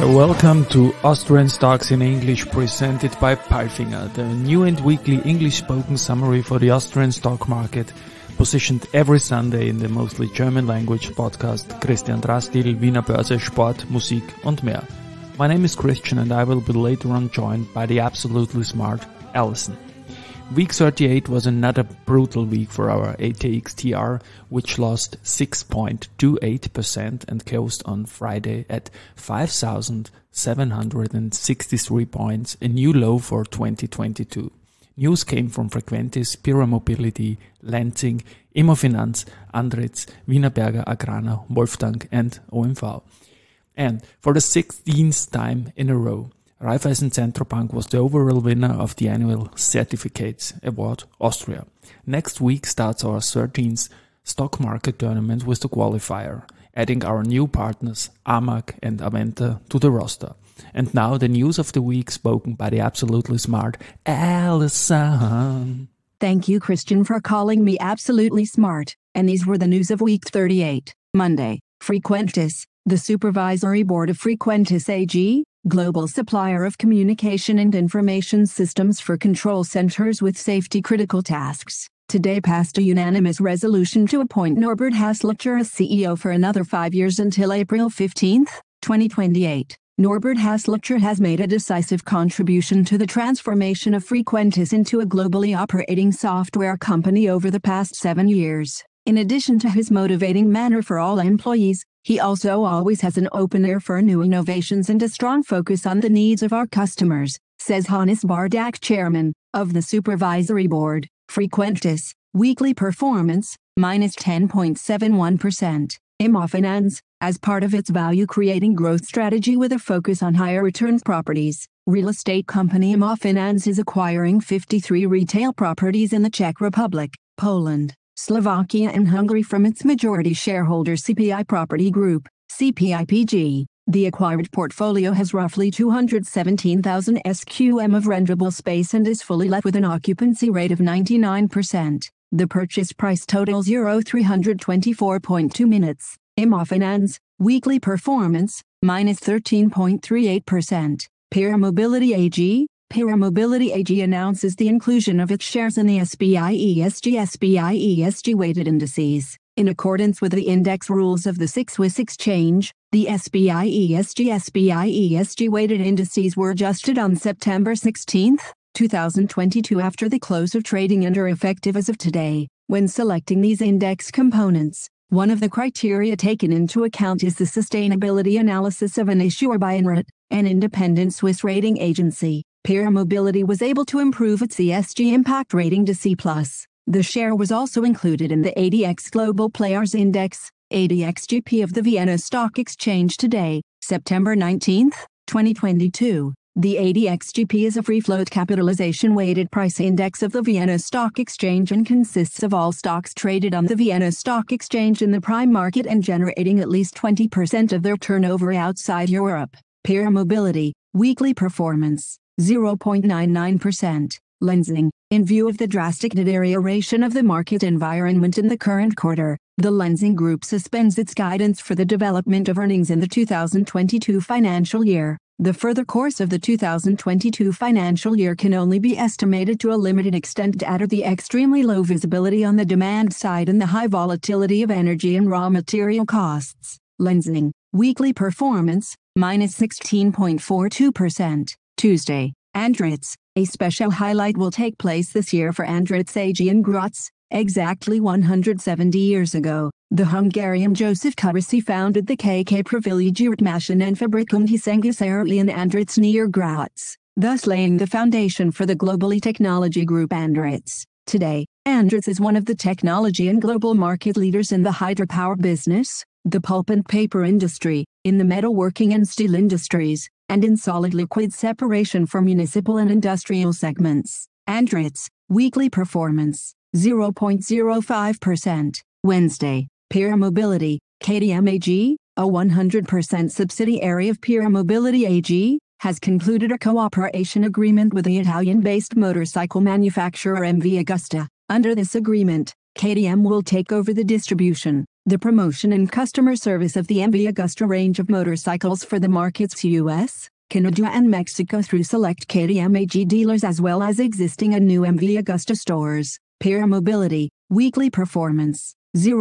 Welcome to Austrian Stocks in English presented by Palfinger, the new and weekly English-spoken summary for the Austrian stock market, positioned every Sunday in the mostly German language podcast Christian Drastil, Wiener Börse, Sport, Musik und mehr. My name is Christian and I will be later on joined by the absolutely smart Alison. Week 38 was another brutal week for our ATXTR, which lost 6.28% and closed on Friday at 5,763 points, a new low for 2022. News came from Frequentis, Pira Mobility, Lenzing, Immofinanz, Andritz, Wienerberger Agrana, Wolfgang and OMV. And for the 16th time in a row, Raiffeisen Zentrobank was the overall winner of the annual Certificates Award Austria. Next week starts our 13th stock market tournament with the qualifier, adding our new partners Amag and Aventa to the roster. And now the news of the week spoken by the absolutely smart Alison. Thank you, Christian, for calling me absolutely smart. And these were the news of week 38, Monday. Frequentis, the supervisory board of Frequentis AG, global supplier of communication and information systems for control centers with safety-critical tasks, today passed a unanimous resolution to appoint Norbert Haslacher as CEO for another 5 years until April 15, 2028. Norbert Haslacher has made a decisive contribution to the transformation of Frequentis into a globally operating software company over the past 7 years. In addition to his motivating manner for all employees, he also always has an open ear for new innovations and a strong focus on the needs of our customers, says Hannes Bardak, chairman of the supervisory board. Frequentis, weekly performance, minus 10.71%. Immofinanz, as part of its value-creating growth strategy with a focus on higher return properties, real estate company Immofinanz is acquiring 53 retail properties in the Czech Republic, Poland, Slovakia and Hungary from its majority shareholder CPI Property Group, CPIPG. The acquired portfolio has roughly 217,000 sqm of rentable space and is fully let with an occupancy rate of 99%. The purchase price totals €324.2 minutes. Immofinanz, weekly performance, minus 13.38%. Pira Mobility AG. Pira Mobility AG announces the inclusion of its shares in the SPI ESG weighted indices. In accordance with the index rules of the SIX Swiss Exchange, the SPI ESG weighted indices were adjusted on September 16, 2022 after the close of trading and are effective as of today. When selecting these index components, one of the criteria taken into account is the sustainability analysis of an issuer by INRAT, an independent Swiss rating agency. Pira Mobility was able to improve its ESG impact rating to C+. The share was also included in the ADX Global Players Index, ADXGP of the Vienna Stock Exchange today, September 19, 2022. The ADXGP is a free-float capitalization-weighted price index of the Vienna Stock Exchange and consists of all stocks traded on the Vienna Stock Exchange in the prime market and generating at least 20% of their turnover outside Europe. Pira Mobility, weekly performance, 0.99%. Lenzing, in view of the drastic deterioration of the market environment in the current quarter, the Lenzing Group suspends its guidance for the development of earnings in the 2022 financial year. The further course of the 2022 financial year can only be estimated to a limited extent due to the extremely low visibility on the demand side and the high volatility of energy and raw material costs. Lenzing, weekly performance, minus 16.42%. Tuesday, Andritz, a special highlight will take place this year for Andritz AG in Graz. Exactly 170 years ago, the Hungarian Joseph Kubrasi founded the KK Privilegiert Maschinen- und Fabrikengesellschaft in Andritz near Graz, thus laying the foundation for the globally technology group Andritz. Today, Andritz is one of the technology and global market leaders in the hydropower business, the pulp and paper industry, in the metalworking and steel industries, and in solid liquid separation for municipal and industrial segments. Andritz, weekly performance, 0.05%. Wednesday, Pira Mobility, KTM AG, a 100% subsidiary of Pira Mobility AG, has concluded a cooperation agreement with the Italian-based motorcycle manufacturer MV Agusta. Under this agreement, KTM will take over the distribution, the promotion and customer service of the MV Agusta range of motorcycles for the markets US, Canada and Mexico through select KTM AG dealers as well as existing and new MV Agusta stores. Peer Mobility, weekly performance,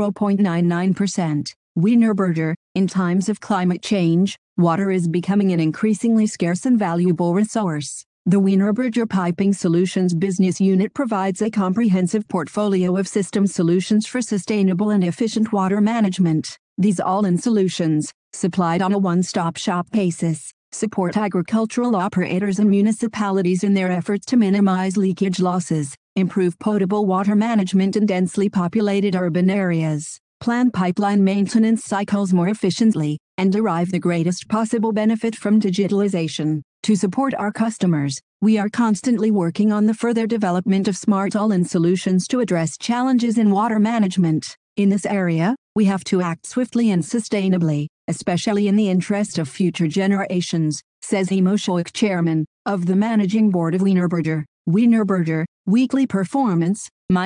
0.99%. Wienerberger, in times of climate change, water is becoming an increasingly scarce and valuable resource. The Wienerberger Piping Solutions business unit provides a comprehensive portfolio of system solutions for sustainable and efficient water management. These all-in solutions, supplied on a one-stop-shop basis, support agricultural operators and municipalities in their efforts to minimize leakage losses, improve potable water management in densely populated urban areas, plan pipeline maintenance cycles more efficiently, and derive the greatest possible benefit from digitalization. To support our customers, we are constantly working on the further development of smart all-in solutions to address challenges in water management. In this area, we have to act swiftly and sustainably, especially in the interest of future generations, says Imo Shoik, chairman of the managing board of Wienerberger. Wienerberger, weekly performance,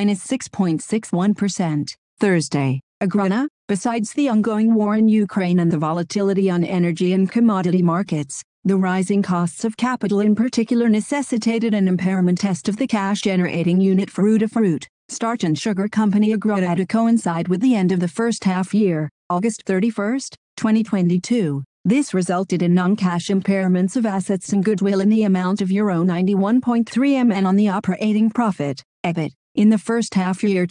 -6.61%. Thursday, Agrana, besides the ongoing war in Ukraine and the volatility on energy and commodity markets, the rising costs of capital in particular necessitated an impairment test of the cash-generating unit for Fruit, Starch and Sugar Company Agrana to coincide with the end of the first half year, August 31, 2022. This resulted in non-cash impairments of assets and goodwill in the amount of euro 91.3 million on the operating profit, EBIT, in the first half year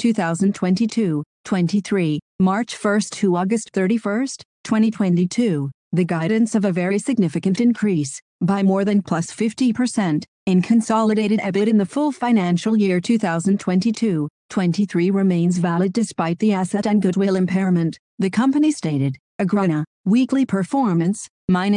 2022-23, March 1 to August 31, 2022. The guidance of a very significant increase, by more than +50%, in consolidated EBIT in the full financial year 2022-23 remains valid despite the asset and goodwill impairment, the company stated. Agrana, weekly performance,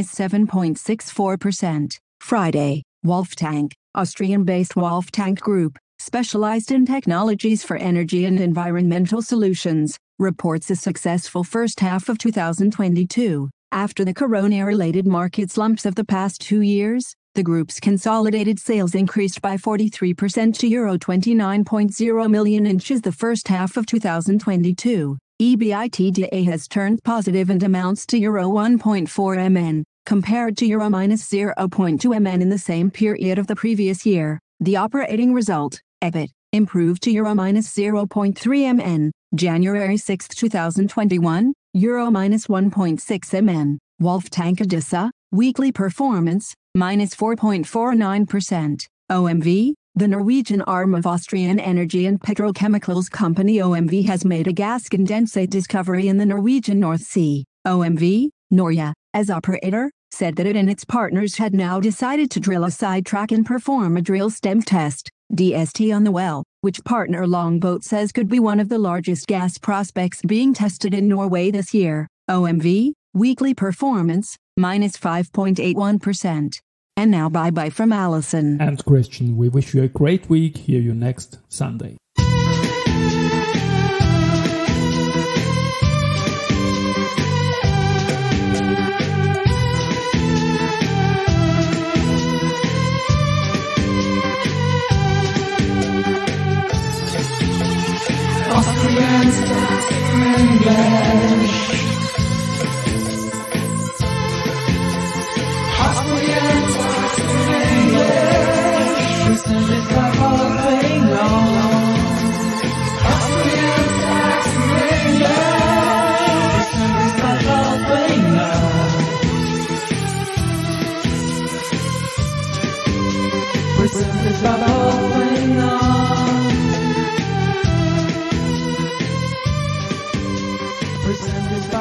-7.64%. Friday, Wolftank, Austrian-based Wolftank Group, specialized in technologies for energy and environmental solutions, reports a successful first half of 2022. After the corona-related market slumps of the past 2 years, the group's consolidated sales increased by 43% to euro 29.0 million in the first half of 2022. EBITDA has turned positive and amounts to euro 1.4 million, compared to euro -0.2 million in the same period of the previous year. The operating result, EBIT, improved to euro -0.3 million, January 6, 2021, euro -1.6 million. Wolftank Agusta, weekly performance, -4.49%. OMV, the Norwegian arm of Austrian Energy and Petrochemicals Company OMV has made a gas condensate discovery in the Norwegian North Sea. OMV, Norge, as operator, said that it and its partners had now decided to drill a sidetrack and perform a drill stem test, DST, on the well, which partner Longboat says could be one of the largest gas prospects being tested in Norway this year. OMV, weekly performance, -5.81%. And now bye-bye from Alison and Christian. We wish you a great week. Hear you next Sunday. Austrian English. Austrian Presented by